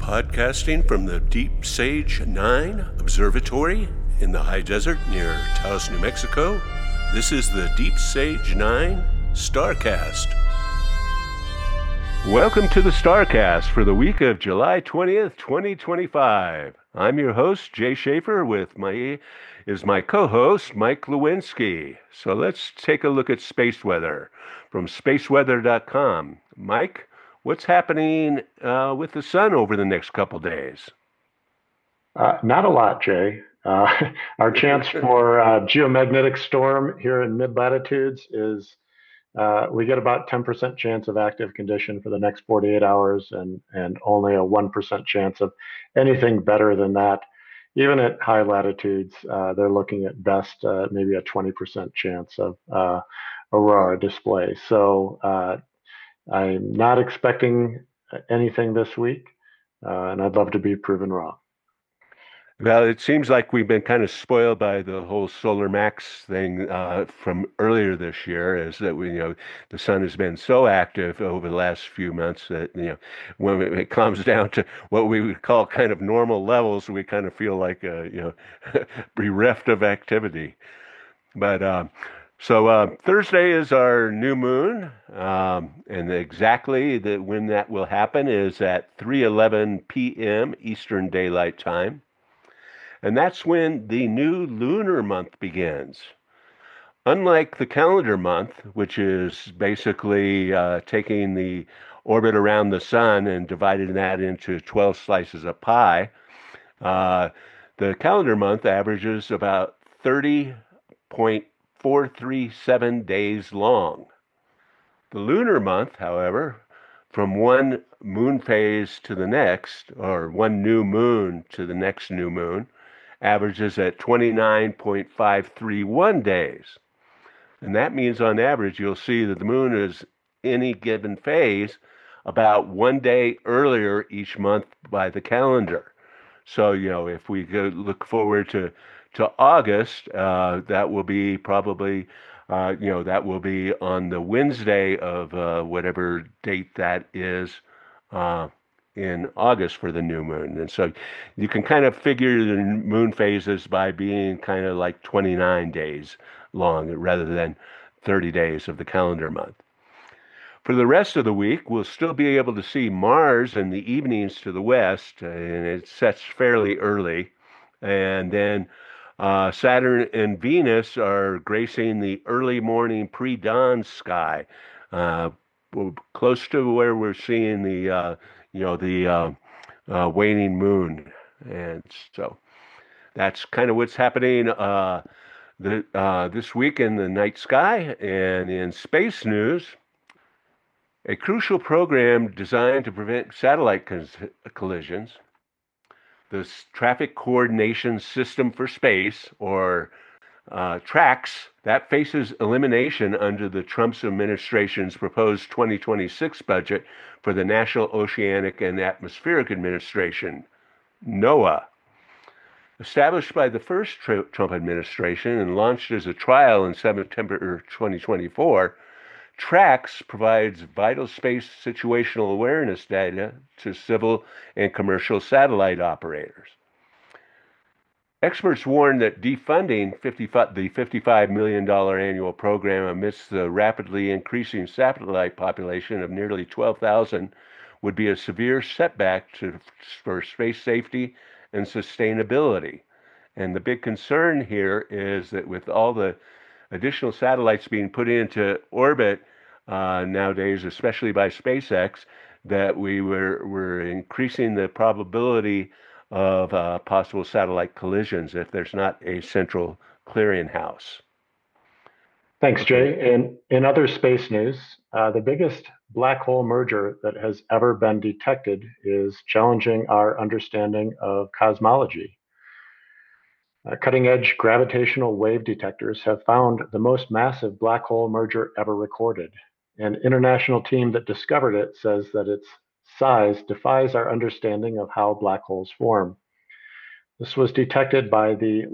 Podcasting from the Deep Sage 9 Observatory in the high desert near Taos, New Mexico, this is the Deep Sage 9 Starcast. Welcome to the Starcast for the week of July 20th, 2025. I'm your host, Jay Schaefer, with my co-host, Mike Lewinsky. So let's take a look at space weather from spaceweather.com. Mike, what's happening with the sun over the next couple days? Not a lot, Jay. Our chance for geomagnetic storm here in mid-latitudes is we get about 10% chance of active condition for the next 48 hours and only a 1% chance of anything better than that. Even at high latitudes, they're looking at best maybe a 20% chance of aurora display. So I'm not expecting anything this week, and I'd love to be proven wrong. Well, it seems like we've been kind of spoiled by the whole solar max thing from earlier this year, is that the sun has been so active over the last few months that when it comes down to what we would call kind of normal levels, we kind of feel like bereft of activity. But so Thursday is our new moon, and exactly when that will happen is at 3:11 p.m. Eastern Daylight Time. And that's when the new lunar month begins. Unlike the calendar month, which is basically taking the orbit around the sun and dividing that into 12 slices of pie, the calendar month averages about 30.437 days long. The lunar month, however, from one moon phase to the next, or one new moon to the next new moon, averages at 29.531 days. And that means on average, you'll see that the moon is any given phase about 1 day earlier each month by the calendar. So, if we go look forward to August, that will be probably, that will be on the Wednesday of whatever date that is, in August for the new moon. And so you can kind of figure the moon phases by being kind of like 29 days long rather than 30 days of the calendar month. For the rest of the week, we'll still be able to see Mars in the evenings to the west, and it sets fairly early. And then Saturn and Venus are gracing the early morning pre-dawn sky, close to where we're seeing the waning moon. And so that's kind of what's happening this week in the night sky. And in space news, a crucial program designed to prevent satellite collisions, the Traffic Coordination System for Space, or TRACS, that faces elimination under the Trump administration's proposed 2026 budget for the National Oceanic and Atmospheric Administration, NOAA. Established by the first Trump administration and launched as a trial in September 2024, TRACS provides vital space situational awareness data to civil and commercial satellite operators. Experts warn that defunding the $55 million annual program amidst the rapidly increasing satellite population of nearly 12,000 would be a severe setback for space safety and sustainability. And the big concern here is that with all the additional satellites being put into orbit nowadays, especially by SpaceX, that we're increasing the probability of possible satellite collisions if there's not a central clearinghouse. Thanks, Jay. In other space news, the biggest black hole merger that has ever been detected is challenging our understanding of cosmology. Cutting-edge gravitational wave detectors have found the most massive black hole merger ever recorded. An international team that discovered it says that its size defies our understanding of how black holes form. This was detected by the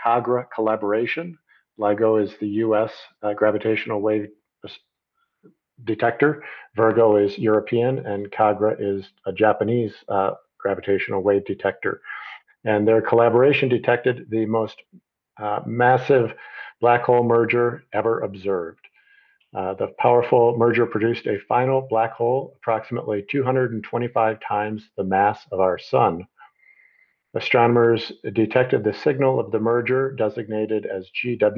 LIGO-Virga-Cagra collaboration. LIGO is the US gravitational wave detector. Virgo is European, and Kagra is a Japanese gravitational wave detector. And their collaboration detected the most massive black hole merger ever observed. The powerful merger produced a final black hole approximately 225 times the mass of our sun. Astronomers detected the signal of the merger, designated as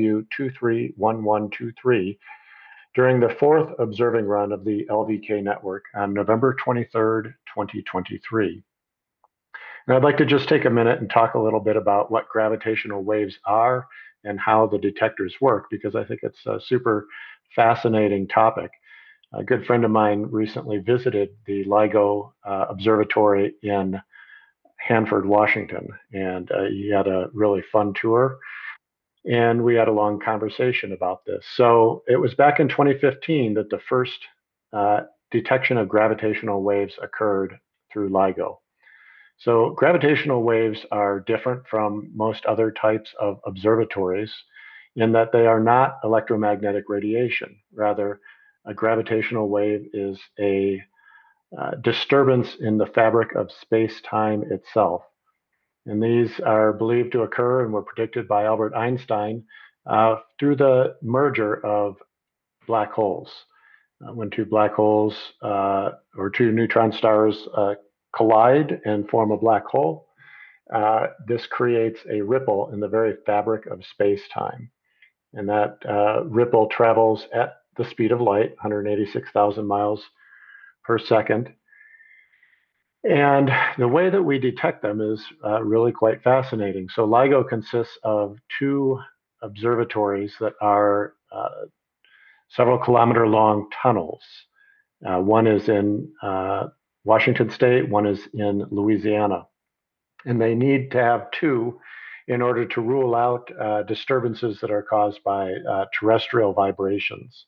GW231123, during the fourth observing run of the LDK network on November 23rd, 2023. And I'd like to just take a minute and talk a little bit about what gravitational waves are and how the detectors work, because I think it's a super fascinating topic. A good friend of mine recently visited the LIGO Observatory in Hanford, Washington, and he had a really fun tour. And we had a long conversation about this. So it was back in 2015 that the first detection of gravitational waves occurred through LIGO. So gravitational waves are different from most other types of observatories in that they are not electromagnetic radiation. Rather, a gravitational wave is a disturbance in the fabric of space-time itself. And these are believed to occur and were predicted by Albert Einstein through the merger of black holes. When two black holes or two neutron stars collide and form a black hole, this creates a ripple in the very fabric of space-time. And that ripple travels at the speed of light, 186,000 miles per second. And the way that we detect them is really quite fascinating. So LIGO consists of two observatories that are several kilometer long tunnels. One is in Washington State, one is in Louisiana. And they need to have two in order to rule out disturbances that are caused by terrestrial vibrations.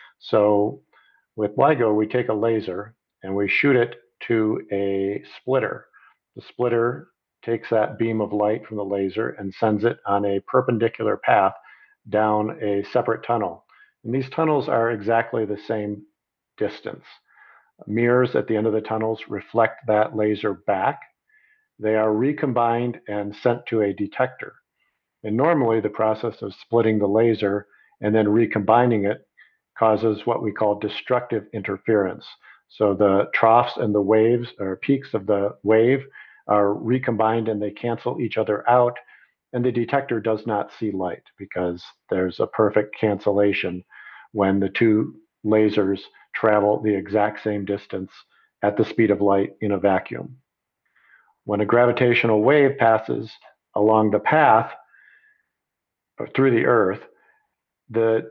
So with LIGO, we take a laser and we shoot it to a splitter. The splitter takes that beam of light from the laser and sends it on a perpendicular path down a separate tunnel. And these tunnels are exactly the same distance. Mirrors at the end of the tunnels reflect that laser back. They are recombined and sent to a detector. And normally, the process of splitting the laser and then recombining it causes what we call destructive interference. So the troughs and the waves or peaks of the wave are recombined and they cancel each other out. And the detector does not see light because there's a perfect cancellation when the two lasers travel the exact same distance at the speed of light in a vacuum. When a gravitational wave passes along the path through the Earth, the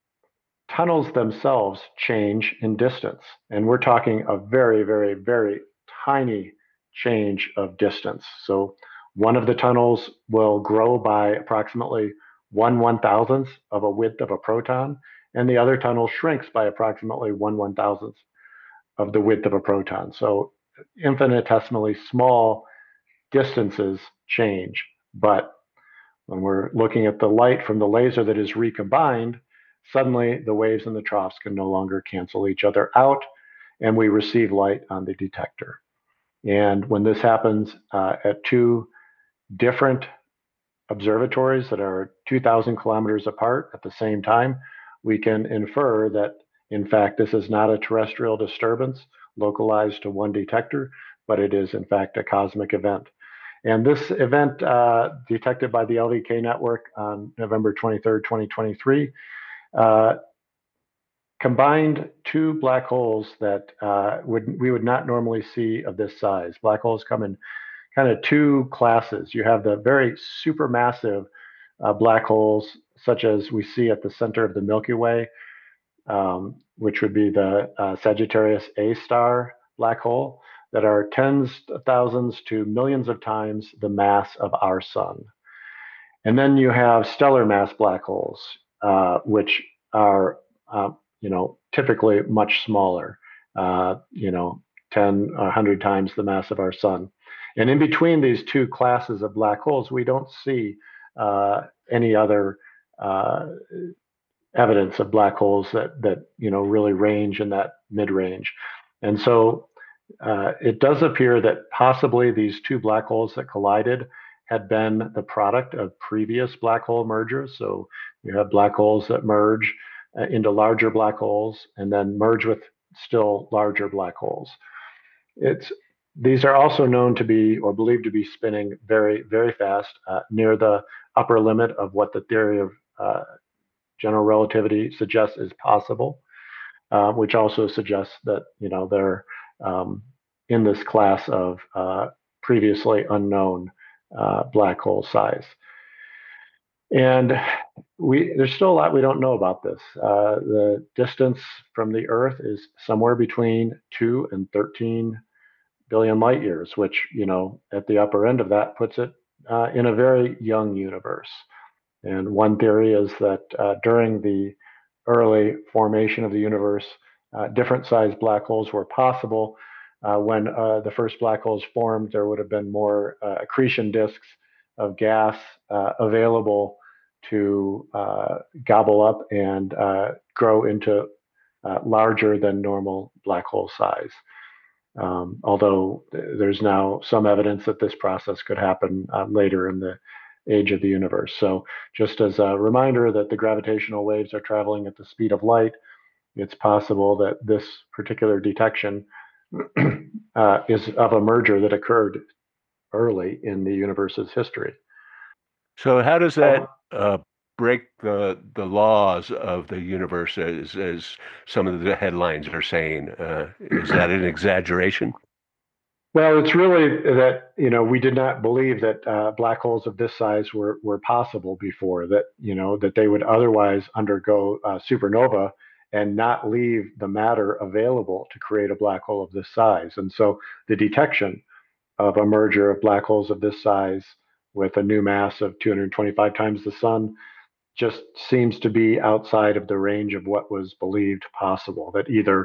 tunnels themselves change in distance. And we're talking a very, very, very tiny change of distance. So one of the tunnels will grow by approximately 1/1000th of a width of a proton, and the other tunnel shrinks by approximately 1/1000th of the width of a proton. So infinitesimally small distances change. But when we're looking at the light from the laser that is recombined, suddenly the waves in the troughs can no longer cancel each other out, and we receive light on the detector. And when this happens at two different observatories that are 2,000 kilometers apart at the same time, we can infer that, in fact, this is not a terrestrial disturbance localized to one detector, but it is, in fact, a cosmic event. And this event, detected by the LDK network on November 23rd, 2023, combined two black holes that we would not normally see of this size. Black holes come in kind of two classes. You have the very supermassive black holes, such as we see at the center of the Milky Way, which would be the Sagittarius A star black hole, that are tens of thousands to millions of times the mass of our sun. And then you have stellar mass black holes, which are typically much smaller, 10, 100 times the mass of our sun. And in between these two classes of black holes, we don't see any other evidence of black holes that really range in that mid range. And so it does appear that possibly these two black holes that collided had been the product of previous black hole mergers. So you have black holes that merge into larger black holes and then merge with still larger black holes. It's These are also known to be or believed to be spinning very, very fast, near the upper limit of what the theory of general relativity suggests is possible, which also suggests that they're um, in this class of previously unknown black hole size. And there's still a lot we don't know about this. The distance from the Earth is somewhere between 2 and 13 billion light years, which at the upper end of that puts it in a very young universe. And one theory is that during the early formation of the universe, different sized black holes were possible. When the first black holes formed, there would have been more accretion disks of gas available to gobble up and grow into larger than normal black hole size. Although there's now some evidence that this process could happen later in the age of the universe. So, just as a reminder that the gravitational waves are traveling at the speed of light, it's possible that this particular detection is of a merger that occurred early in the universe's history. So how does that Oh, break the laws of the universe, as some of the headlines are saying? Is that an exaggeration? well, it's really that we did not believe that black holes of this size were possible before. That that they would otherwise undergo supernova and not leave the matter available to create a black hole of this size. And so the detection of a merger of black holes of this size with a new mass of 225 times the sun just seems to be outside of the range of what was believed possible. That either,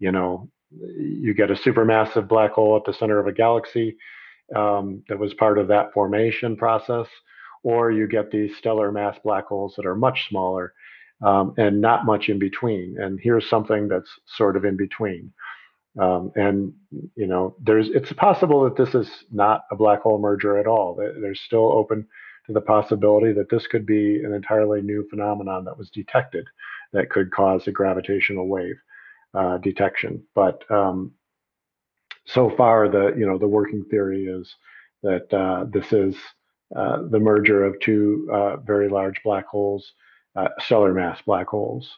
you get a supermassive black hole at the center of a galaxy that was part of that formation process, or you get these stellar mass black holes that are much smaller and not much in between. And here's something that's sort of in between. And it's possible that this is not a black hole merger at all. There's still open to the possibility that this could be an entirely new phenomenon that was detected that could cause a gravitational wave detection. But so far, the working theory is that this is the merger of two very large black holes, stellar mass black holes,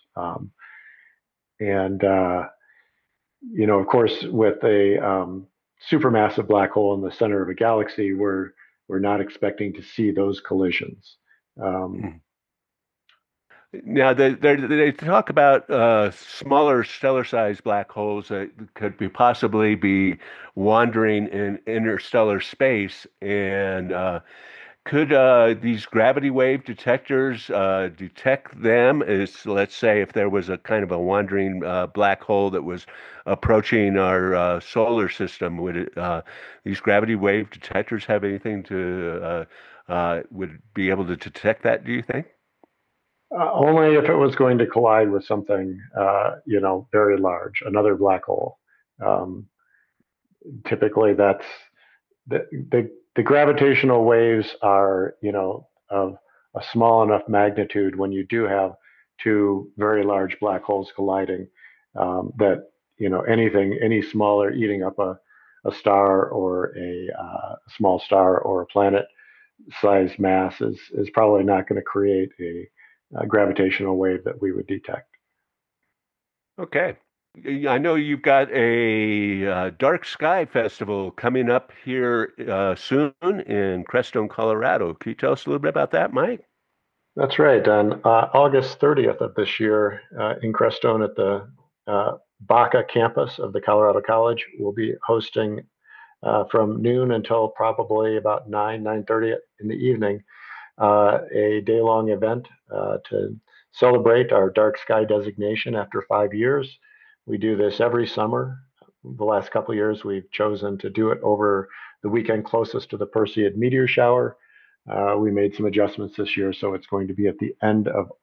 and of course, with a supermassive black hole in the center of a galaxy, we're not expecting to see those collisions. Um, Hmm. Now, they talk about smaller stellar-sized black holes that could possibly be wandering in interstellar space, and could these gravity wave detectors detect them? As let's say, if there was a kind of a wandering black hole that was approaching our solar system, would these gravity wave detectors have anything to would be able to detect that? Do you think? Only if it was going to collide with something, very large, another black hole. Um, Typically, that's the gravitational waves are, of a small enough magnitude when you do have two very large black holes colliding, that any smaller eating up a star or a small star or a planet size mass is probably not going to create a gravitational wave that we would detect. Okay. I know you've got a Dark Sky Festival coming up here soon in Crestone, Colorado. Can you tell us a little bit about that, Mike? That's right. On August 30th of this year, in Crestone at the Baca campus of the Colorado College, we'll be hosting from noon until probably about 9:30 in the evening, a day-long event to celebrate our dark sky designation after 5 years. We do this every summer. The last couple of years, we've chosen to do it over the weekend closest to the Perseid meteor shower. We made some adjustments this year, so it's going to be at the end of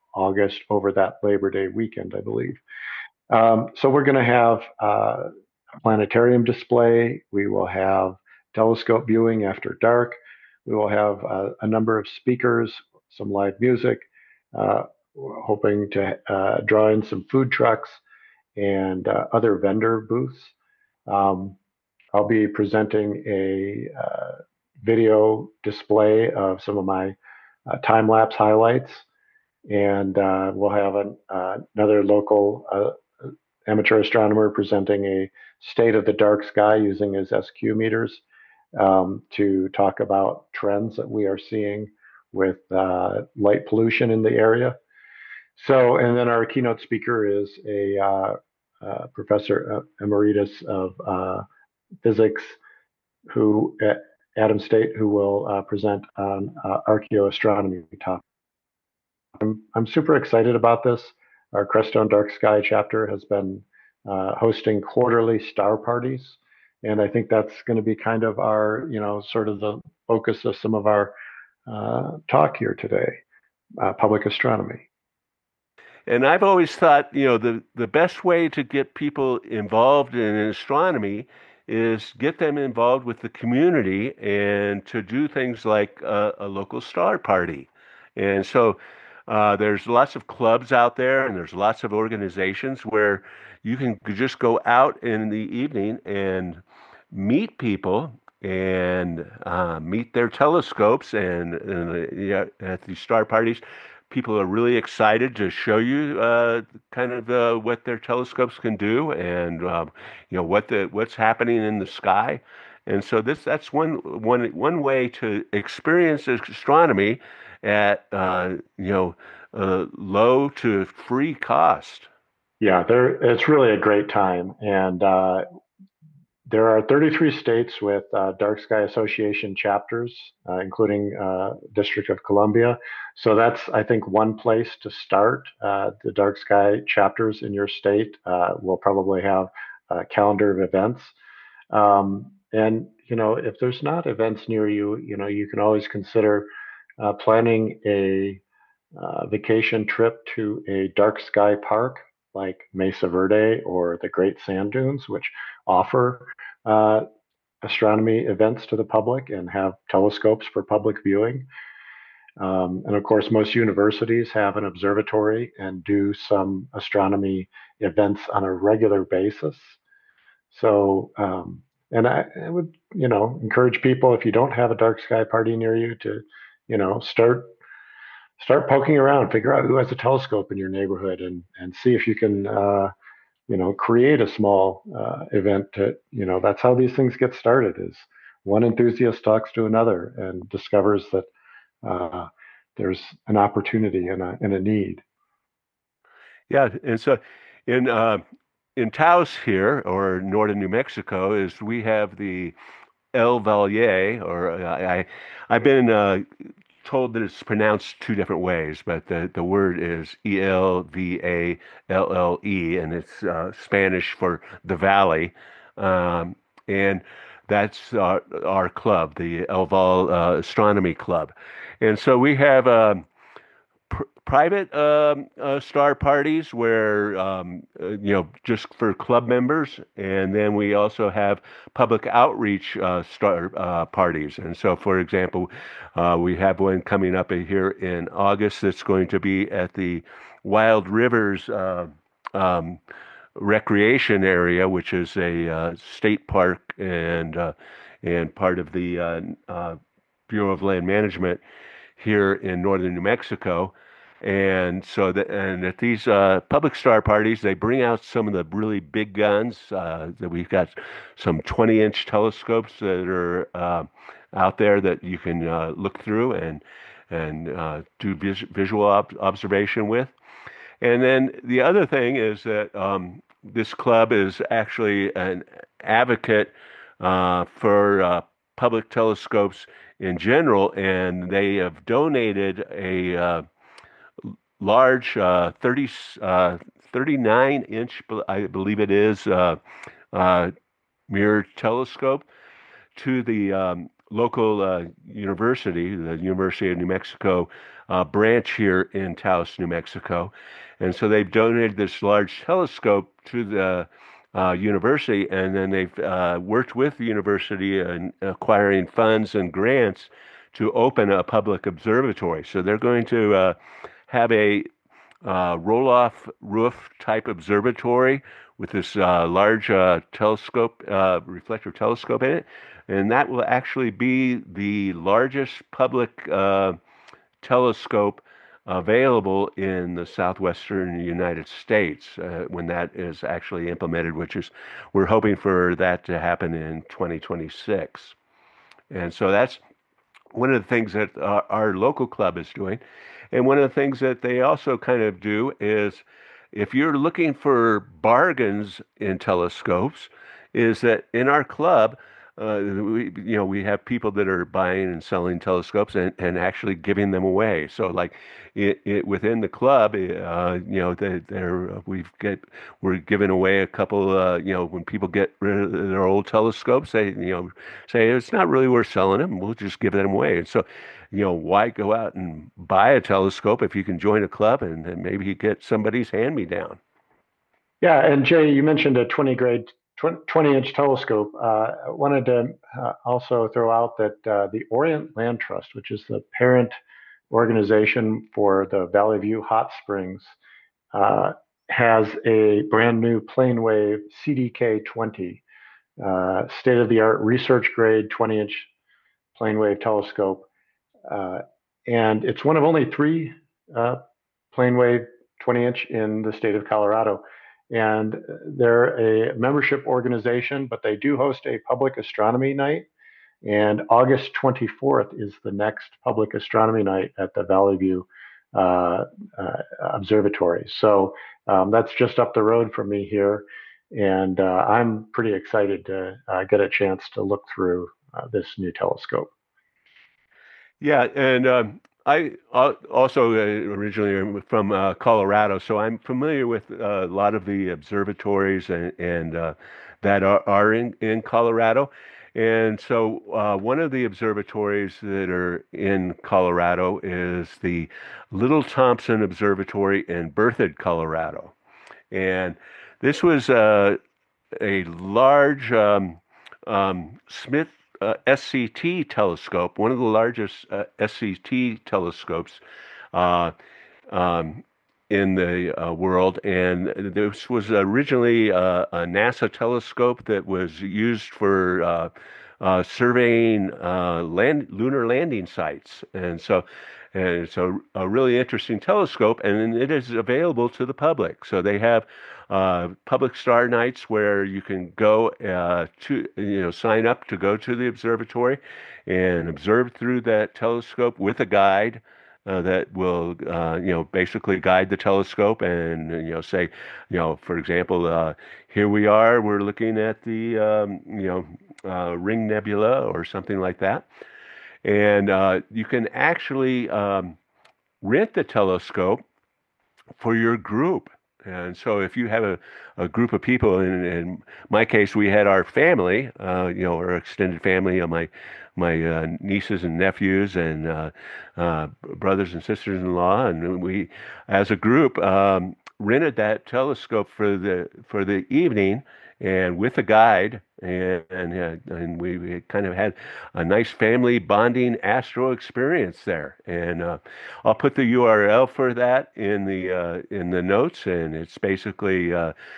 August over that Labor Day weekend, I believe. So we're going to have a planetarium display. We will have telescope viewing after dark. We will have a number of speakers, some live music. We're hoping to draw in some food trucks and other vendor booths. Um, I'll be presenting a video display of some of my time lapse highlights, and we'll have another local amateur astronomer presenting a state of the dark sky using his SQ meters to talk about trends that we are seeing with light pollution in the area. So, and then our keynote speaker is a professor emeritus of physics who at Adams State, who will present on archaeoastronomy topic. I'm super excited about this. Our Crestone Dark Sky chapter has been hosting quarterly star parties, and I think that's going to be kind of our, sort of the focus of some of our talk here today, public astronomy. And I've always thought, the best way to get people involved in astronomy is get them involved with the community and to do things like a local star party. And so there's lots of clubs out there and there's lots of organizations where you can just go out in the evening and meet people and meet their telescopes and at these star parties people are really excited to show you what their telescopes can do and what's happening in the sky. And so that's one way to experience astronomy at low to free cost. Yeah, it's really a great time, and there are 33 states with Dark Sky Association chapters, including District of Columbia. So that's, I think, one place to start. The Dark Sky chapters in your state will probably have a calendar of events. And, if there's not events near you, you can always consider planning a vacation trip to a dark sky park like Mesa Verde or the Great Sand Dunes, which offer uh, astronomy events to the public and have telescopes for public viewing. And of course, most universities have an observatory and do some astronomy events on a regular basis. So, and I would, encourage people, if you don't have a dark sky party near you, to, start poking around, figure out who has a telescope in your neighborhood, and see if you can create a small event. That's how these things get started. Is one enthusiast talks to another and discovers that there's an opportunity and a need. Yeah, and so in Taos here, or northern New Mexico, is we have the El Valle, or I've been told that it's pronounced two different ways, but the word is Elvalle, and it's Spanish for the valley, and that's our club, the El Valle Astronomy Club, and so we have. Private star parties where just for club members, and then we also have public outreach star parties. And so, for example, we have one coming up here in August that's going to be at the Wild Rivers recreation area, which is a state park and part of the Bureau of Land Management here in northern New Mexico. And so and at these public star parties, they bring out some of the really big guns. That we've got some 20-inch telescopes that are out there that you can look through and do visual observation with. And then the other thing is that this club is actually an advocate for public telescopes in general, and they have donated a large 39-inch, I believe it is, mirror telescope to the local university, the University of New Mexico branch here in Taos, New Mexico. And so they've donated this large telescope to the university, and then they've worked with the university in acquiring funds and grants to open a public observatory. So they're going to have a roll-off roof type observatory with this large telescope, reflector telescope in it, and that will actually be the largest public telescope available in the southwestern United States when that is actually implemented, which is we're hoping for that to happen in 2026. And so that's one of the things that our local club is doing. And one of the things that they also kind of do is if you're looking for bargains in telescopes, is that in our club, we have people that are buying and selling telescopes and actually giving them away. So like within the club, we're giving away a couple. When people get rid of their old telescopes, they say it's not really worth selling them. We'll just give them away. And so, why go out and buy a telescope if you can join a club and maybe you get somebody's hand-me-down? Yeah, and Jay, you mentioned a 20-inch telescope. I wanted to also throw out that the Orient Land Trust, which is the parent organization for the Valley View Hot Springs, has a brand new PlaneWave CDK-20, state-of-the-art research-grade 20-inch PlaneWave telescope. And it's one of only three PlaneWave 20-inch in the state of Colorado. And they're a membership organization, but they do host a public astronomy night. And August 24th is the next public astronomy night at the Valley View Observatory. So that's just up the road from me here. And I'm pretty excited to get a chance to look through this new telescope. Yeah, and I also originally am from Colorado, so I'm familiar with a lot of the observatories and that are in Colorado. And so one of the observatories that are in Colorado is the Little Thompson Observatory in Berthoud, Colorado. And this was a large Smith SCT telescope, one of the largest SCT telescopes uh, um, in the world. And this was originally a NASA telescope that was used for surveying lunar landing sites. And it's a really interesting telescope, and it is available to the public. So they have public star nights where you can go sign up to go to the observatory and observe through that telescope with a guide that will, basically guide the telescope and, say, for example, here we are, we're looking at the, Ring Nebula or something like that. And you can actually rent the telescope for your group. And so if you have a group of people, in my case, we had our family, our extended family, my nieces and nephews and brothers and sisters-in-law, and we, as a group, rented that telescope for the evening, and with a guide, and we kind of had a nice family bonding astro experience there. And I'll put the URL for that in the notes, and it's basically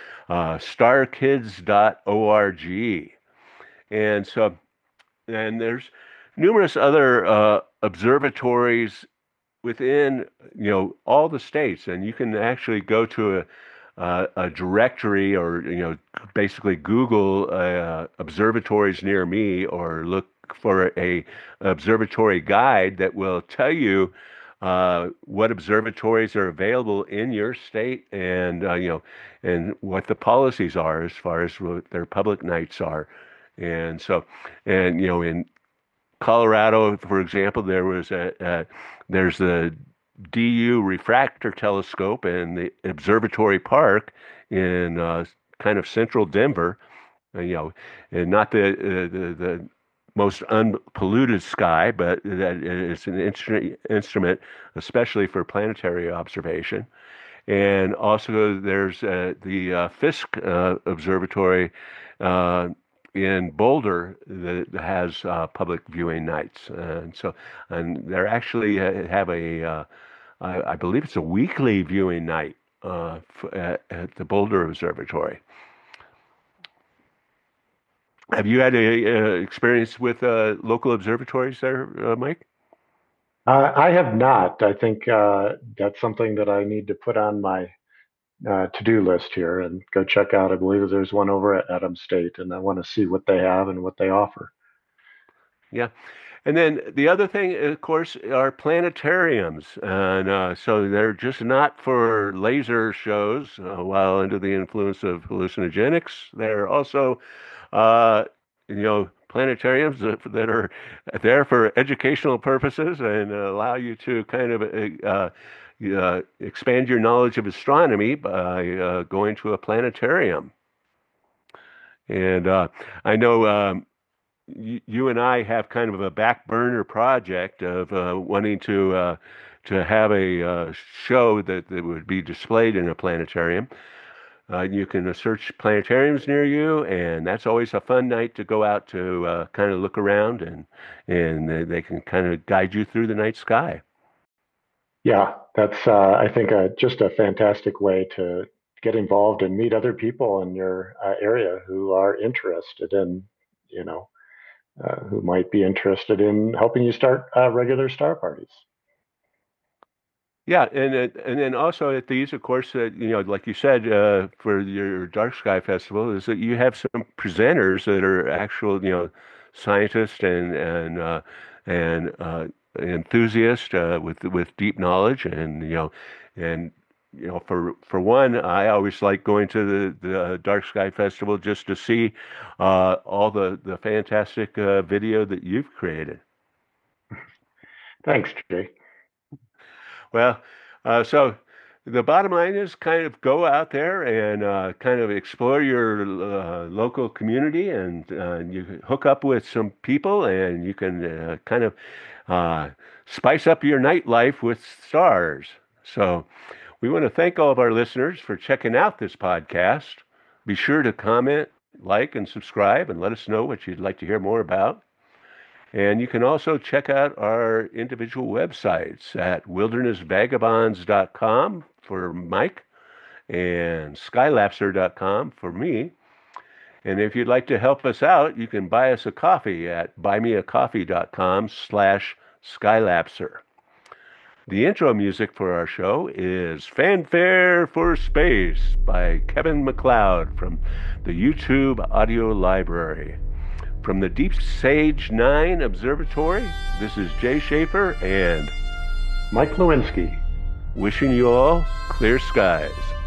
starkids.org. And so, and there's numerous other observatories within all the states, and you can actually go to a directory or basically Google observatories near me, or look for a observatory guide that will tell you what observatories are available in your state, and and what the policies are as far as what their public nights are. And so, and in Colorado, for example, there's the DU Refractor Telescope in the Observatory Park in kind of central Denver, and not the most unpolluted sky, but that it's an instrument, especially for planetary observation. And also, there's the Fisk Observatory uh, in Boulder that has public viewing nights, and they actually have I believe it's a weekly viewing night at the Boulder Observatory. Have you had a experience with local observatories there, Mike? I have not. I think that's something that I need to put on my to-do list here and go check out. I believe there's one over at Adams State, and I want to see what they have and what they offer. Yeah. And then the other thing, of course, are planetariums. And so they're just not for laser shows while under the influence of hallucinogenics. They're also, planetariums that are there for educational purposes and allow you to kind of expand your knowledge of astronomy by going to a planetarium. And I know you and I have kind of a back burner project of wanting to have a show that would be displayed in a planetarium. You can search planetariums near you, and that's always a fun night to go out to kind of look around, and they can kind of guide you through the night sky. Yeah, that's I think just a fantastic way to get involved and meet other people in your area who are interested in, you know, who might be interested in helping you start regular star parties. Yeah, and then also at these, of course, like you said, for your Dark Sky Festival, is that you have some presenters that are actual, scientists and enthusiasts with deep knowledge, and for one, I always like going to the Dark Sky Festival just to see all the fantastic video that you've created. Thanks, Jay. Well, so the bottom line is kind of go out there and kind of explore your local community, and you can hook up with some people, and you can kind of spice up your nightlife with stars. So we want to thank all of our listeners for checking out this podcast. Be sure to comment, like, and subscribe, and let us know what you'd like to hear more about. And you can also check out our individual websites at wildernessvagabonds.com for Mike and skylapser.com for me. And if you'd like to help us out, you can buy us a coffee at buymeacoffee.com/skylapser. The intro music for our show is Fanfare for Space by Kevin MacLeod from the YouTube Audio Library. From the Deep Sage 9 Observatory, this is Jay Schaefer and Mike Lewinsky. Wishing you all clear skies.